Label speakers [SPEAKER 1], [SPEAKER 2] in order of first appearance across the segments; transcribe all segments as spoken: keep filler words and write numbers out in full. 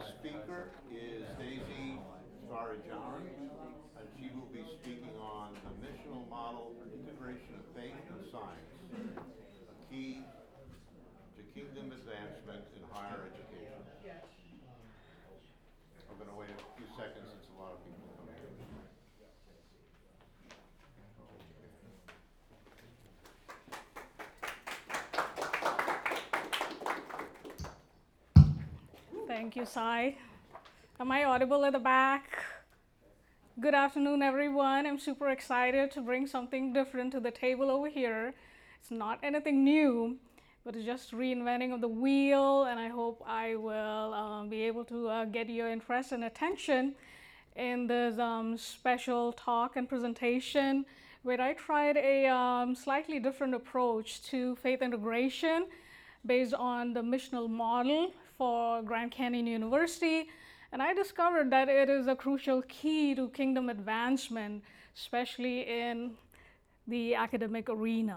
[SPEAKER 1] next speaker is Daisy Svarajaran, and she will be speaking on the missional model for integration of faith and science, a key to kingdom advancement in higher education. I'm going to wait a few seconds since a lot of people are coming in.
[SPEAKER 2] Thank you, Sai. Am I audible at the back? Good afternoon, everyone. I'm super excited to bring something different to the table over here. It's not anything new, but it's just reinventing of the wheel, and I hope I will um, be able to uh, get your interest and attention in this um, special talk and presentation where I tried a um, slightly different approach to faith integration based on the missional model for Grand Canyon University. And I discovered that it is a crucial key to kingdom advancement, especially in the academic arena.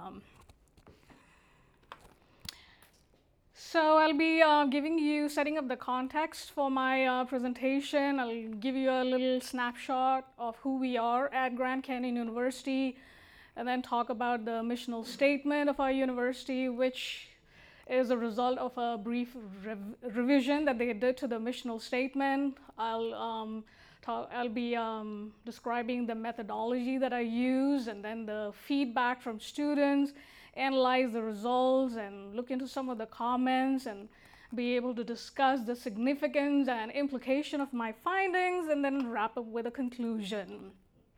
[SPEAKER 2] So I'll be uh, giving you, setting up the context for my uh, presentation. I'll give you a little snapshot of who we are at Grand Canyon University, and then talk about the missional statement of our university, which is a result of a brief rev- revision that they did to the missional statement. I'll um, talk, I'll be um, describing the methodology that I use, and then the feedback from students, analyze the results, and look into some of the comments, and be able to discuss the significance and implication of my findings, and then wrap up with a conclusion.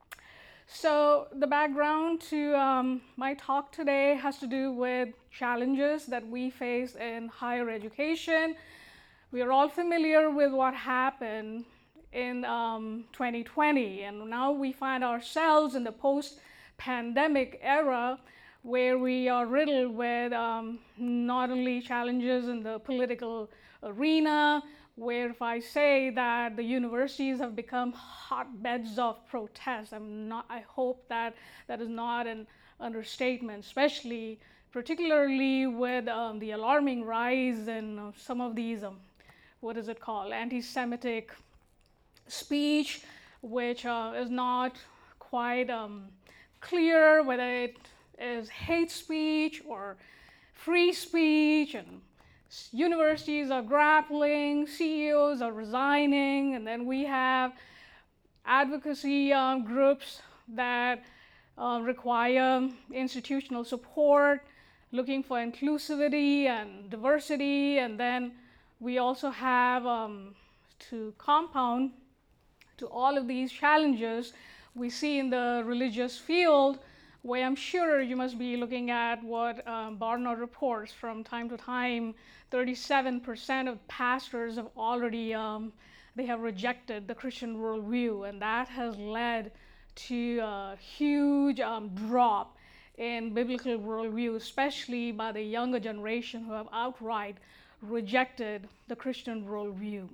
[SPEAKER 2] So the background to um, my talk today has to do with challenges that we face in higher education. We are all familiar with what happened in um, twenty twenty, and now we find ourselves in the post-pandemic era where we are riddled with um, not only challenges in the political arena, where if I say that the universities have become hotbeds of protest, I'm not, I hope that that is not an understatement, especially particularly with um, the alarming rise in uh, some of these, um, what is it called, anti-Semitic speech, which uh, is not quite um, clear whether it is hate speech or free speech, and universities are grappling, C E Os are resigning, and then we have advocacy um, groups that uh, require institutional support, looking for inclusivity and diversity, and then we also have um, to compound to all of these challenges we see in the religious field, where I'm sure you must be looking at what um, Barna reports from time to time. thirty-seven percent of pastors have already um, they have rejected the Christian worldview, and that has led to a huge um, drop in biblical worldview, especially by the younger generation who have outright rejected the Christian worldview.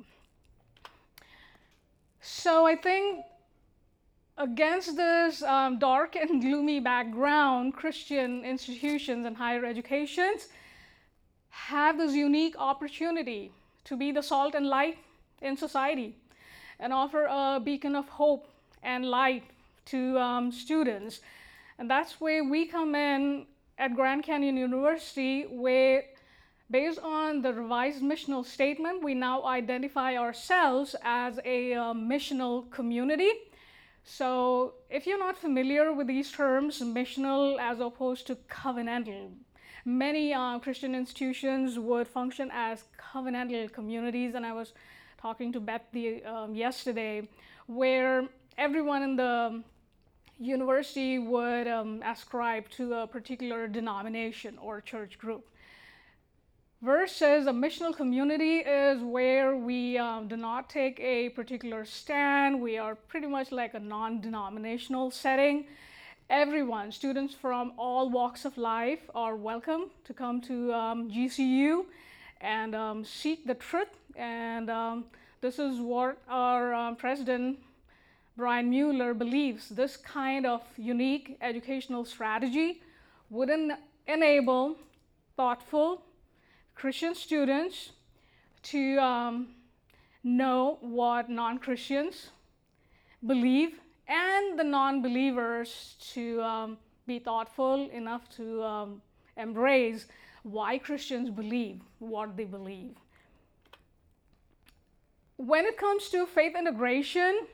[SPEAKER 2] So I think against this um, dark and gloomy background, Christian institutions and higher educations have this unique opportunity to be the salt and light in society and offer a beacon of hope and light to um, students. And that's where we come in at Grand Canyon University, where based on the revised missional statement, we now identify ourselves as a uh, missional community. So if you're not familiar with these terms, missional as opposed to covenantal, many uh, Christian institutions would function as covenantal communities, and I was talking to Beth the, um, yesterday, where everyone in the university would um, ascribe to a particular denomination or church group. Versus a missional community is where we um, do not take a particular stand. We are pretty much like a non-denominational setting. Everyone, students from all walks of life, are welcome to come to um, G C U and um, seek the truth. And um, this is what our um, president, Brian Mueller, believes. This kind of unique educational strategy would en- enable thoughtful Christian students to um, know what non-Christians believe, and the non-believers to um, be thoughtful enough to um, embrace why Christians believe what they believe. When it comes to faith integration,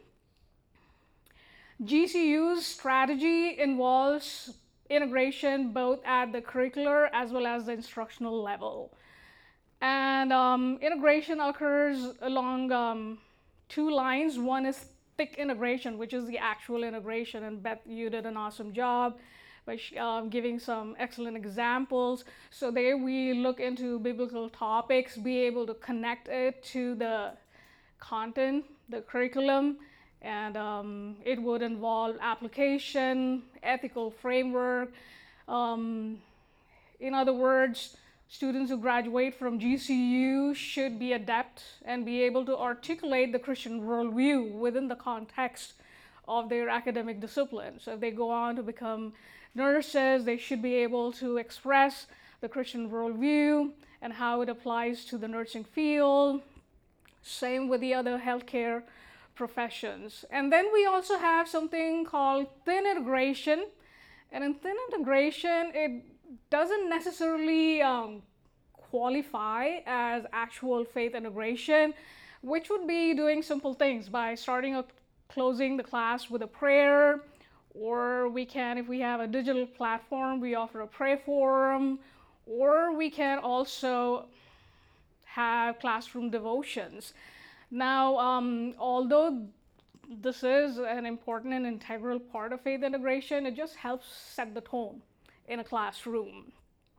[SPEAKER 2] G C U's strategy involves integration both at the curricular as well as the instructional level. And um, integration occurs along um, two lines. One is thick integration, which is the actual integration, and Beth, you did an awesome job by uh, giving some excellent examples. So there we look into biblical topics, be able to connect it to the content, the curriculum, and um, it would involve application, ethical framework. Um, in other words, students who graduate from G C U should be adept and be able to articulate the Christian worldview within the context of their academic discipline. So if they go on to become nurses, they should be able to express the Christian worldview and how it applies to the nursing field. Same with the other healthcare professions. And then we also have something called thin integration. And in thin integration, it doesn't necessarily um, qualify as actual faith integration, which would be doing simple things by starting or closing the class with a prayer, or we can, if we have a digital platform, we offer a prayer forum, or we can also have classroom devotions. Now, um, although this is an important and integral part of faith integration, it just helps set the tone in a classroom.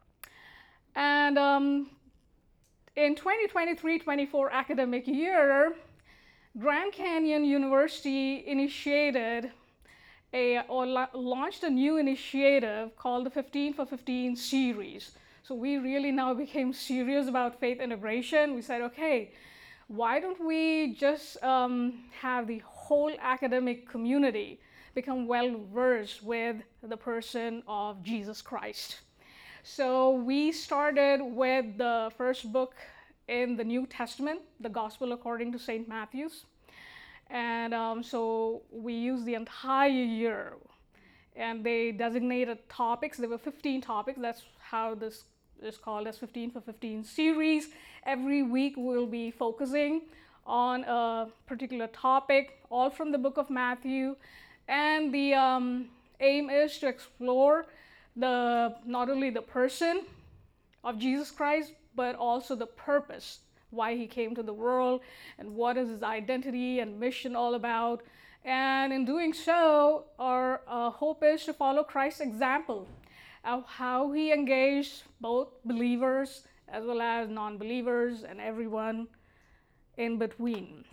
[SPEAKER 2] And um, in twenty twenty-three twenty-four academic year, Grand Canyon University initiated a, or la- launched a new initiative called the fifteen for fifteen series. So we really now became serious about faith integration. We said, okay, why don't we just um, have the whole academic community become well versed with the person of Jesus Christ? So we started with the first book in the New Testament, the Gospel according to Saint Matthew's. And um, so we used the entire year, and they designated topics. There were fifteen topics. That's how this is called as fifteen for fifteen series. Every week we'll be focusing on a particular topic, all from the book of Matthew. And the um, aim is to explore the not only the person of Jesus Christ, but also the purpose, why he came to the world, and what is his identity and mission all about. And in doing so, our uh, hope is to follow Christ's example of how he engaged both believers as well as non-believers and everyone in between.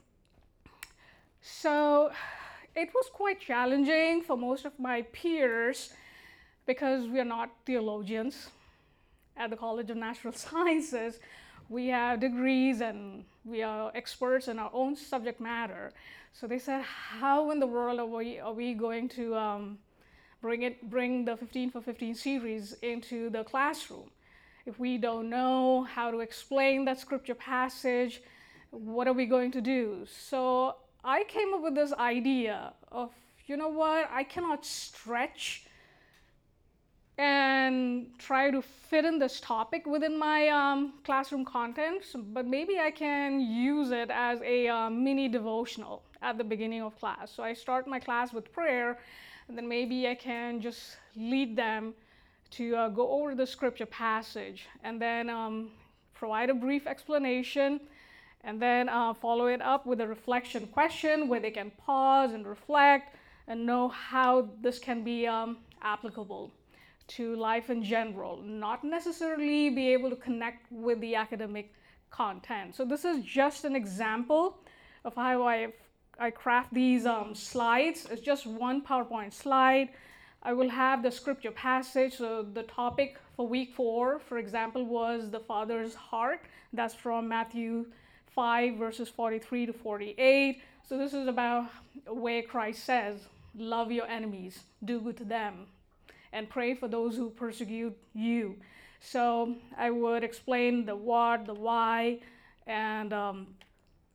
[SPEAKER 2] So it was quite challenging for most of my peers because we are not theologians at the College of Natural Sciences. We have degrees and we are experts in our own subject matter. So they said, how in the world are we, are we going to um, bring it, bring the fifteen for fifteen series into the classroom if we don't know how to explain that scripture passage? What are we going to do? So I came up with this idea of, you know what, I cannot stretch and try to fit in this topic within my um, classroom content, but maybe I can use it as a uh, mini devotional at the beginning of class. So I start my class with prayer, and then maybe I can just lead them to uh, go over the scripture passage, and then um, provide a brief explanation, and then uh, follow it up with a reflection question where they can pause and reflect and know how this can be um, applicable to life in general, not necessarily be able to connect with the academic content. So this is just an example of how I I craft these um, slides. It's just one PowerPoint slide. I will have the scripture passage. So the topic for week four, for example, was the Father's heart. That's from Matthew five, verses forty-three to forty-eight. So this is about where Christ says, love your enemies, do good to them, and pray for those who persecute you. So I would explain the what, the why, and um,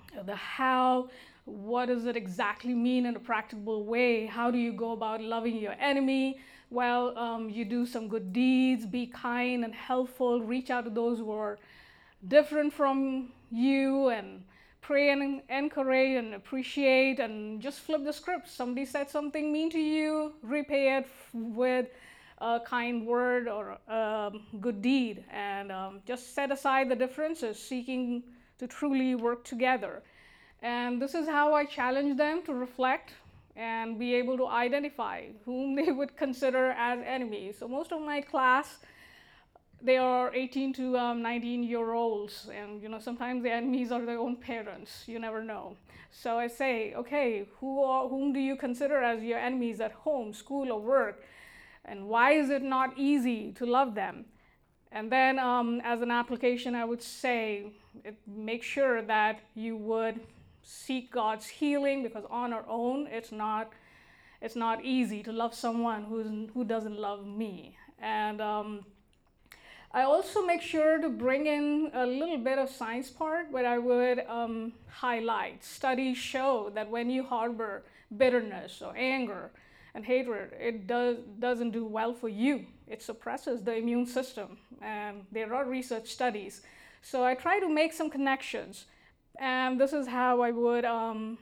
[SPEAKER 2] the how, what does it exactly mean in a practical way? How do you go about loving your enemy? Well, um, you do some good deeds, be kind and helpful, reach out to those who are different from you, and pray and encourage and appreciate, and just flip the script. Somebody said something mean to you, repay it with a kind word or a good deed, and um, just set aside the differences, seeking to truly work together. And this is how I challenge them to reflect and be able to identify whom they would consider as enemies. So most of my class, they are eighteen to um, nineteen year olds, and you know, sometimes the enemies are their own parents. You never know. So I say, okay, who are, whom do you consider as your enemies at home, school, or work? And why is it not easy to love them? And then um, as an application, I would say, it, make sure that you would seek God's healing, because on our own, it's not, it's not easy to love someone who's, who doesn't love me. And um, I also make sure to bring in a little bit of science part, where I would um, highlight. Studies show that when you harbor bitterness or anger and hatred, it does, doesn't do well for you. It suppresses the immune system, and there are research studies. So I try to make some connections, and this is how I would um,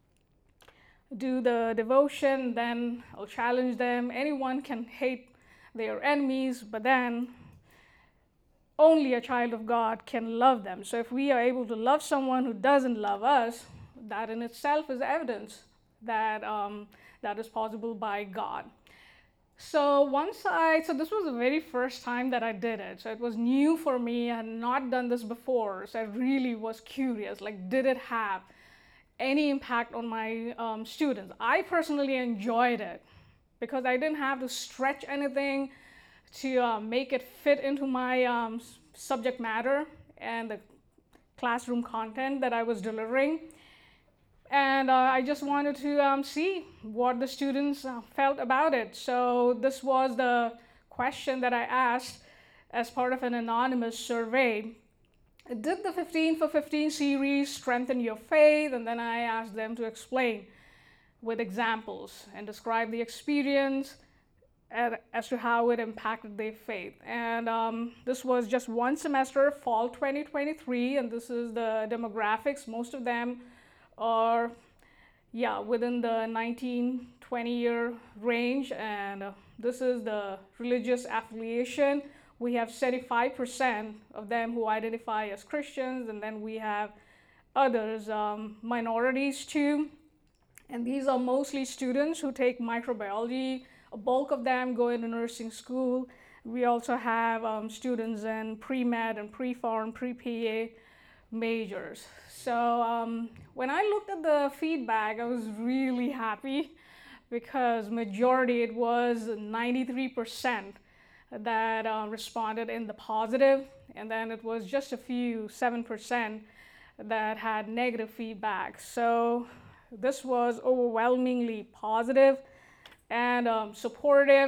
[SPEAKER 2] do the devotion. Then I'll challenge them. Anyone can hate their enemies, but then only a child of God can love them. So if we are able to love someone who doesn't love us, that in itself is evidence that um, that is possible by God. So once I, so this was the very first time that I did it. So it was new for me. I had not done this before. So I really was curious, like, did it have any impact on my um, students? I personally enjoyed it because I didn't have to stretch anything to uh, make it fit into my um, subject matter and the classroom content that I was delivering. And uh, I just wanted to um, see what the students uh, felt about it. So this was the question that I asked as part of an anonymous survey. Did the fifteen for fifteen series strengthen your faith? And then I asked them to explain with examples and describe the experience as to how it impacted their faith. And um, this was just one semester, fall twenty twenty-three, and this is the demographics. Most of them are, yeah, within the nineteen, twenty year range, and uh, this is the religious affiliation. We have seventy-five percent of them who identify as Christians, and then we have others, um, minorities too. And these are mostly students who take microbiology. A bulk of them go into nursing school. We also have um, students in pre-med and pre-pharm, pre-P A majors. So um, when I looked at the feedback, I was really happy, because majority, it was ninety-three percent that uh, responded in the positive, and then it was just a few, seven percent, that had negative feedback. So this was overwhelmingly positive and um, supportive.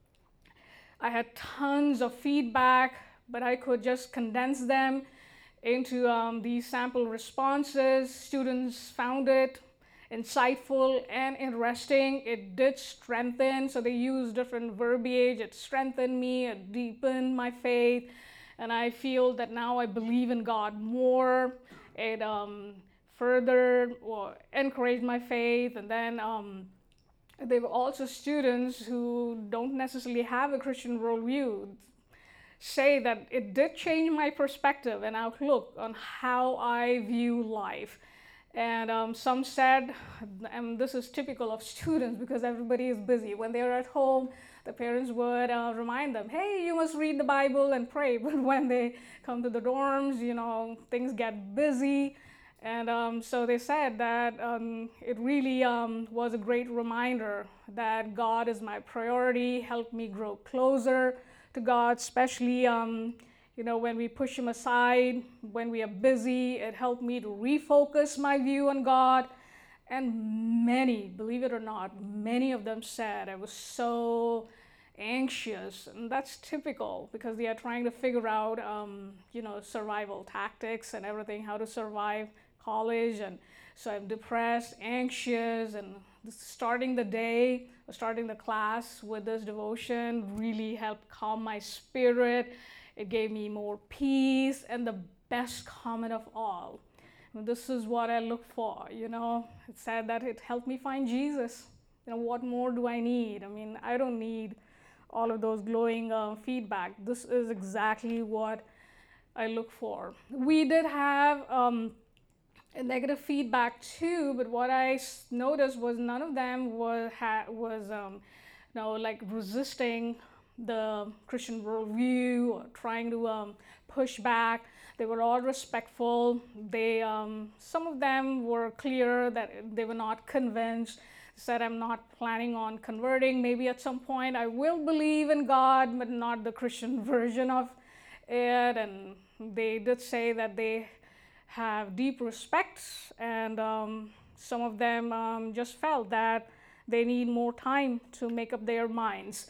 [SPEAKER 2] I had tons of feedback, but I could just condense them into um, these sample responses. Students found it insightful and interesting. It did strengthen, so they used different verbiage. It strengthened me, it deepened my faith, and I feel that now I believe in God more. It um, further or encouraged my faith. And then um, there were also students who don't necessarily have a Christian worldview say that it did change my perspective and outlook on how I view life. And um, some said, and this is typical of students because everybody is busy. When they're at home, the parents would uh, remind them, hey, you must read the Bible and pray. But when they come to the dorms, you know, things get busy. And um, so they said that um, it really um, was a great reminder that God is my priority, helped me grow closer to God, especially um, you know, when we push him aside, when we are busy. It helped me to refocus my view on God. And many, believe it or not, many of them said I was so anxious. And that's typical because they are trying to figure out, um, you know, survival tactics and everything, how to survive college, and so I'm depressed, anxious, and starting the day, starting the class with this devotion really helped calm my spirit. It gave me more peace, and the best comment of all, this is what I look for, you know. It said that it helped me find Jesus. You know, what more do I need? I mean, I don't need all of those glowing uh, feedback. This is exactly what I look for. We did have um, a negative feedback too, but what I s- noticed was none of them was, ha- was um, you know, like resisting the Christian worldview or trying to um, push back. They were all respectful. They, um, some of them were clear that they were not convinced. Said, I'm not planning on converting. Maybe at some point I will believe in God, but not the Christian version of it. And they did say that they have deep respect, and um, some of them um, just felt that they need more time to make up their minds.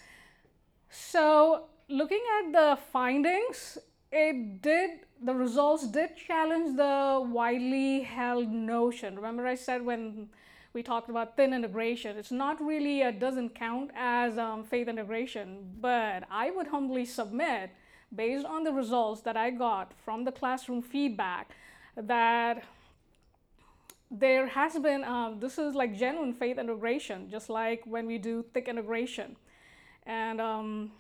[SPEAKER 2] So, looking at the findings, it did, the results did challenge the widely held notion. Remember, I said when we talked about thin integration, it's not really, it doesn't count as um, faith integration, but I would humbly submit, based on the results that I got from the classroom feedback, that there has been, um, this is like genuine faith integration, just like when we do thick integration. And, um,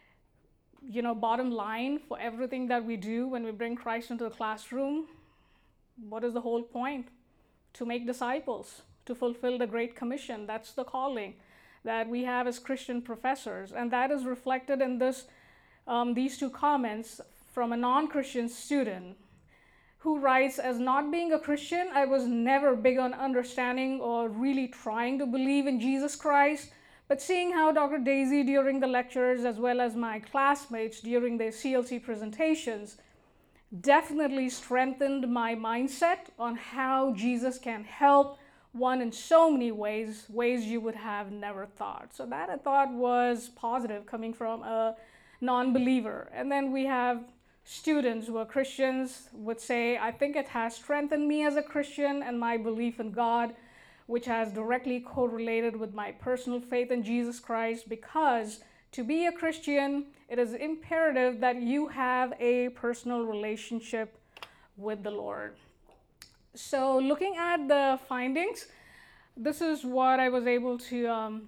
[SPEAKER 2] you know, bottom line for everything that we do when we bring Christ into the classroom, what is the whole point? To make disciples, to fulfill the Great Commission. That's the calling that we have as Christian professors. And that is reflected in this, um, these two comments from a non-Christian student who writes, as not being a Christian, I was never big on understanding or really trying to believe in Jesus Christ. But seeing how Doctor Daisy during the lectures, as well as my classmates during their C L C presentations, definitely strengthened my mindset on how Jesus can help one in so many ways, ways you would have never thought. So that I thought was positive coming from a non-believer. And then we have students who are Christians would say, I think it has strengthened me as a Christian and my belief in God, which has directly correlated with my personal faith in Jesus Christ, because to be a Christian, it is imperative that you have a personal relationship with the Lord. So looking at the findings, this is what I was able to um,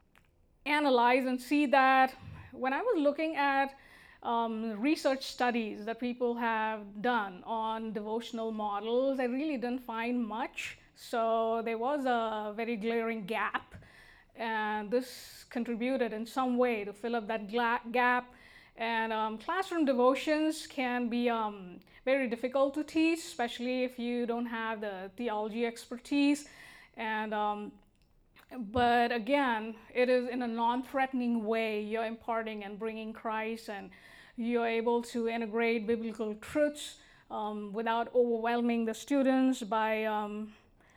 [SPEAKER 2] analyze and see that when I was looking at um, research studies that people have done on devotional models, I really didn't find much. So there was a very glaring gap, and this contributed in some way to fill up that gla- gap. And um, classroom devotions can be um, very difficult to teach, especially if you don't have the theology expertise. And um, but again, it is in a non-threatening way you're imparting and bringing Christ, and you're able to integrate biblical truths um, without overwhelming the students by um,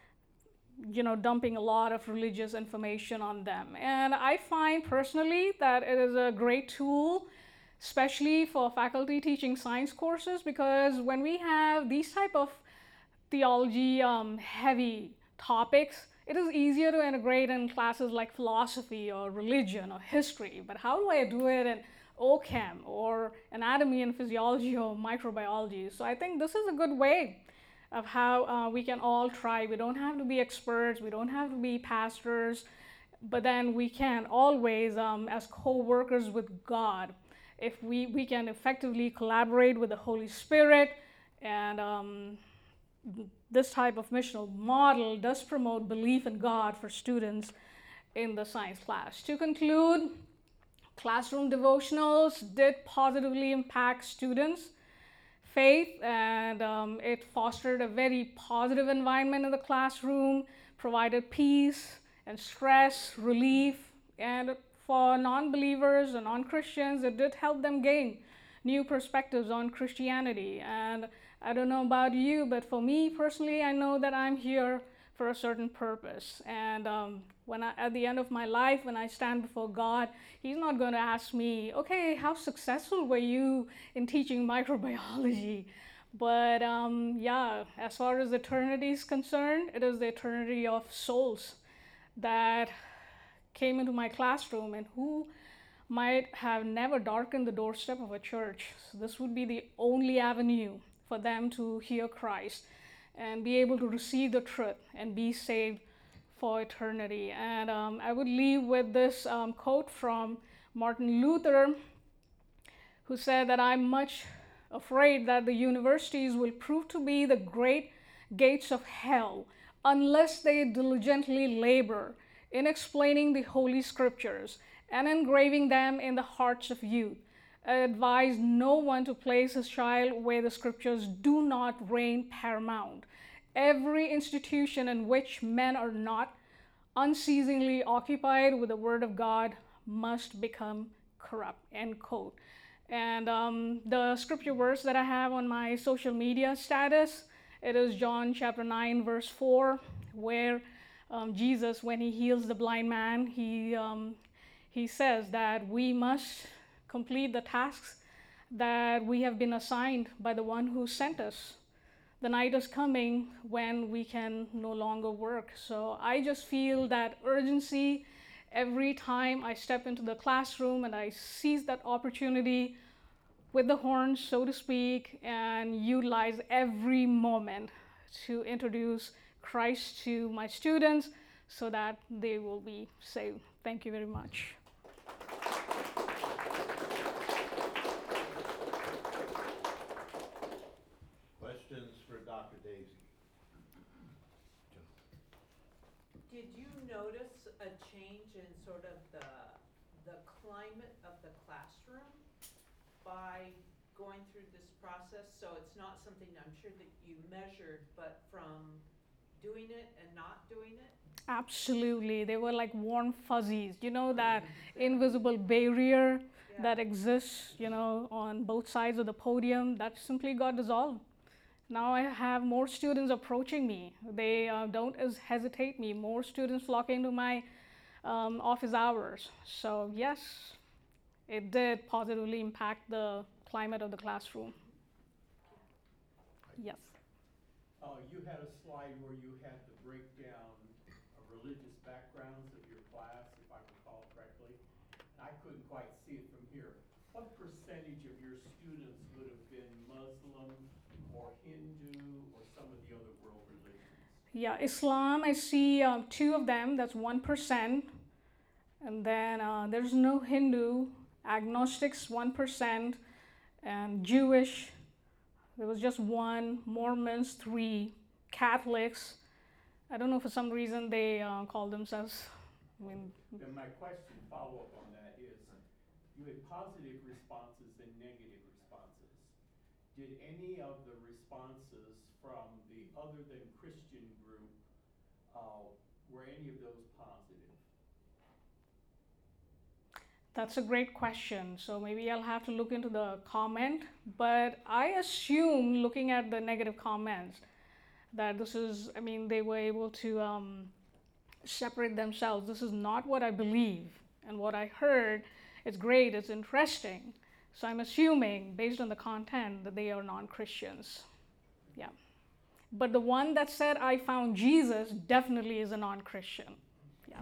[SPEAKER 2] you know, dumping a lot of religious information on them. And I find personally that it is a great tool, especially for faculty teaching science courses, because when we have these type of theology um, heavy topics, it is easier to integrate in classes like philosophy or religion or history. But how do I do it in O Chem or anatomy and physiology or microbiology? So I think this is a good way of how uh, we can all try. We don't have to be experts, we don't have to be pastors, but then we can always, um, as co-workers with God, if we, we can effectively collaborate with the Holy Spirit, and um, this type of missional model does promote belief in God for students in the science class. To conclude, classroom devotionals did positively impact students' faith, and um, it fostered a very positive environment in the classroom, provided peace and stress relief, and for non-believers and non-Christians, it did help them gain new perspectives on Christianity. And I don't know about you, but for me personally, I know that I'm here for a certain purpose. And um, when I, at the end of my life, when I stand before God, He's not going to ask me, okay, how successful were you in teaching microbiology? But um, yeah, as far as eternity is concerned, it is the eternity of souls that came into my classroom and who might have never darkened the doorstep of a church. So this would be the only avenue for them to hear Christ and be able to receive the truth and be saved for eternity. And um, I would leave with this um, quote from Martin Luther, who said that I'm much afraid that the universities will prove to be the great gates of hell unless they diligently labor in explaining the Holy Scriptures and engraving them in the hearts of youth. I advise no one to place his child where the Scriptures do not reign paramount. Every institution in which men are not unceasingly occupied with the Word of God must become corrupt, end quote. And um, the scripture verse that I have on my social media status, it is John chapter nine, verse four, where um, Jesus, when he heals the blind man, he, um, he says that we must complete the tasks that we have been assigned by the one who sent us. The night is coming when we can no longer work. So I just feel that urgency every time I step into the classroom and I seize that opportunity with the horns, so to speak, and utilize every moment to introduce Christ to my students so that they will be saved. Thank you very much.
[SPEAKER 1] Questions for Doctor Daisy?
[SPEAKER 3] Did you notice a change in sort of the, the climate of the classroom by going through this process? So it's not something I'm sure that you measured, but from doing it and not doing it?
[SPEAKER 2] Absolutely. They were like warm fuzzies. You know, that invisible barrier
[SPEAKER 3] Yeah.
[SPEAKER 2] that exists, you know, on both sides of the podium, that simply got dissolved. Now I have more students approaching me. They uh, don't as hesitate me. More students flocking to my um, office hours. So yes, it did positively impact the climate of the classroom. Yes.
[SPEAKER 4] Uh, you had a slide where you had the breakdown of religious backgrounds of your class, if I recall correctly. I couldn't quite see it from here. What percentage of your students would have been Muslim or Hindu or some of the other world religions?
[SPEAKER 2] Yeah, Islam, I see um, two of them, that's one percent. And then uh, there's no Hindu, agnostics, one percent, and Jewish, there was just one, Mormons, three, Catholics. I don't know, for some reason they uh, call themselves, I mean,
[SPEAKER 4] Then my question, follow-up on that is, you had positive responses and negative responses. Did any of the responses from the other than Christian group, uh, were any of those positive?
[SPEAKER 2] that's a great question. So maybe I'll have to look into the comment, but I assume, looking at the negative comments, that this is, I mean, they were able to um, separate themselves. This is not what I believe. And what I heard, it's great, it's interesting. So I'm assuming, based on the content, that they are non-Christians. Yeah. But the one that said, I found Jesus, definitely is a non-Christian. Yeah.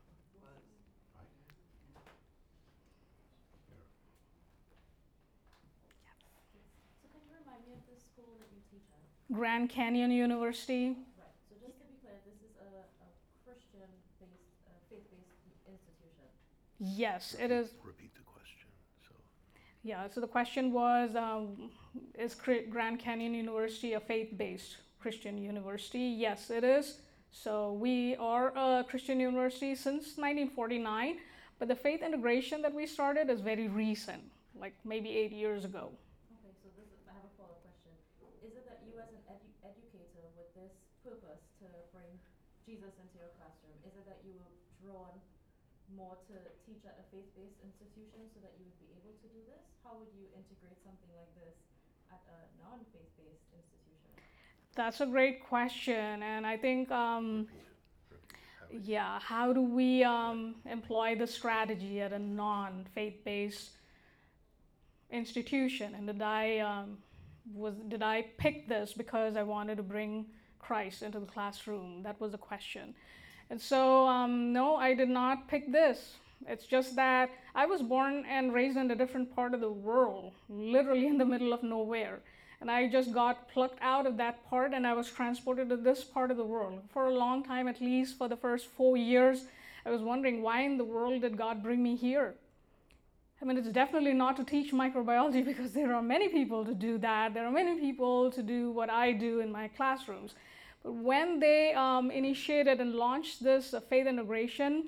[SPEAKER 5] So can you remind me of the school that you teach at?
[SPEAKER 2] Grand Canyon University.
[SPEAKER 5] Right, so just to be clear, this is a, a Christian-based, uh, faith-based institution.
[SPEAKER 2] Yes, it is.
[SPEAKER 1] Repeat the question, so.
[SPEAKER 2] Yeah, so the question was, um, is Cri- Grand Canyon University a faith-based Christian university? Yes, it is. So we are a Christian university since nineteen forty-nine, but the faith integration that we started is very recent, like maybe eight years ago.
[SPEAKER 5] Okay, so this is, I have a follow-up question. Is it that you as an edu- educator with this purpose to bring Jesus into your classroom, is it that you were drawn more to teach at a faith-based institution so that you would be able to do this? How would you integrate something like this at a non-faith-based institution?
[SPEAKER 2] That's a great question, and I think, um, yeah, how do we um, employ the strategy at a non-faith-based institution? And did I um, Was, did I pick this because I wanted to bring Christ into the classroom? That was the question. And so, um, no, I did not pick this. It's just that I was born and raised in a different part of the world, literally in the middle of nowhere. And I just got plucked out of that part and I was transported to this part of the world. For a long time, at least for the first four years, I was wondering, why in the world did God bring me here? I mean, it's definitely not to teach microbiology because there are many people to do that. There are many people to do what I do in my classrooms. But when they um, initiated and launched this uh, faith integration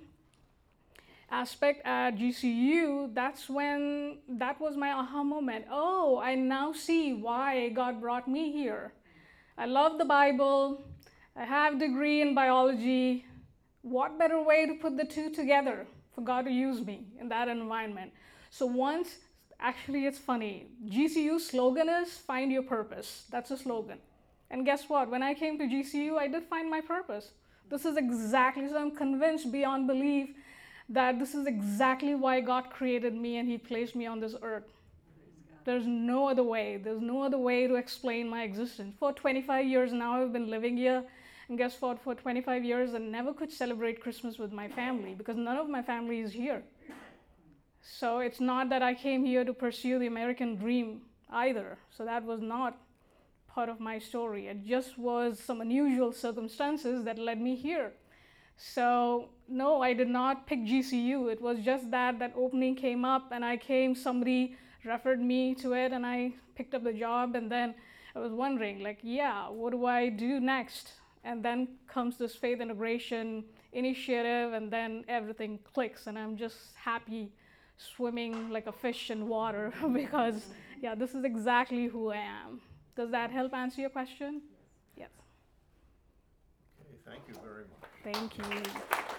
[SPEAKER 2] aspect at G C U, that's when, that was my aha moment. Oh, I now see why God brought me here. I love the Bible. I have a degree in biology. What better way to put the two together for God to use me in that environment? So once, actually it's funny, G C U's slogan is find your purpose. That's a slogan. And guess what? When I came to G C U, I did find my purpose. This is exactly, so I'm convinced beyond belief that this is exactly why God created me and he placed me on this earth. There's no other way. There's no other way to explain my existence. For twenty-five years now, I've been living here. And guess what? For twenty-five years, I never could celebrate Christmas with my family because none of my family is here. So it's not that I came here to pursue the American dream either. So that was not part of my story. It just was some unusual circumstances that led me here. So no, I did not pick G C U. It was just that that opening came up and I came, somebody referred me to it and I picked up the job, and then I was wondering, like, yeah, what do I do next? And then comes this faith integration initiative, and then everything clicks and I'm just happy swimming like a fish in water because, yeah, this is exactly who I am. Does that help answer your question? Yes.
[SPEAKER 1] Okay, thank you very much.
[SPEAKER 2] Thank you.